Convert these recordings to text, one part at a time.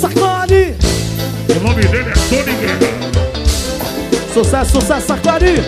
sacode. O nome dele é Tony Guerra. Sucesso, sucesso, sacode.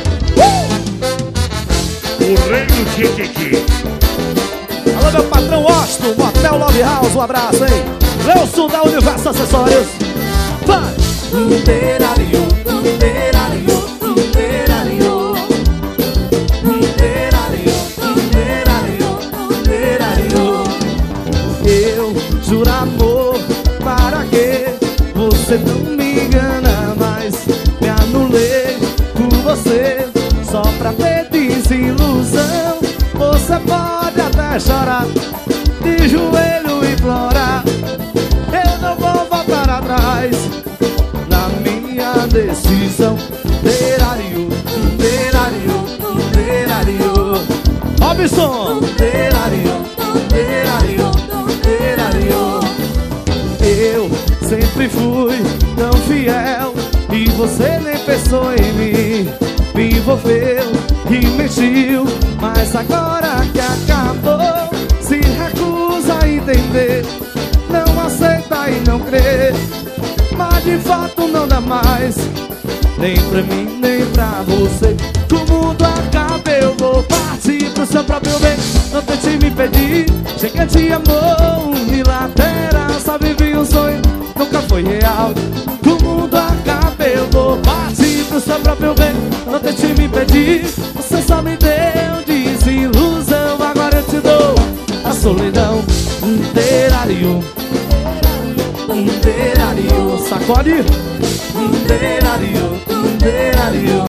O rei do Chiquiqui. Alô, meu patrão Austin, Motel Love House, um abraço, hein? Leuson da Universo Acessórios. Vai! Interario, interario, interario, interario, interario, interario. Eu juro amor, para que você não me engana mais? Me anulei por você, só pra ter desilusão. Você pode até chorar, de joelho implorar. Eu não vou voltar atrás na minha decisão. Interario, interario, interario. Robson! Interario, interario, interario. Eu sempre fui tão fiel e você nem pensou em mim. Me envolveu e mentiu, mas agora que acabou, se recusa a entender, não aceita e não crê. Mas de fato não dá mais, nem pra mim, nem pra você. Que o mundo acaba, eu vou partir pro seu próprio bem. Não tente me impedir, chega de amor unilateral. Só vivi um sonho, nunca foi real. Que o mundo acaba, eu vou partir pro seu próprio bem. Não tente me impedir, você só me deu desilusão. Agora eu te dou a solidão. Interario, interario. Sacode. Interario, interario.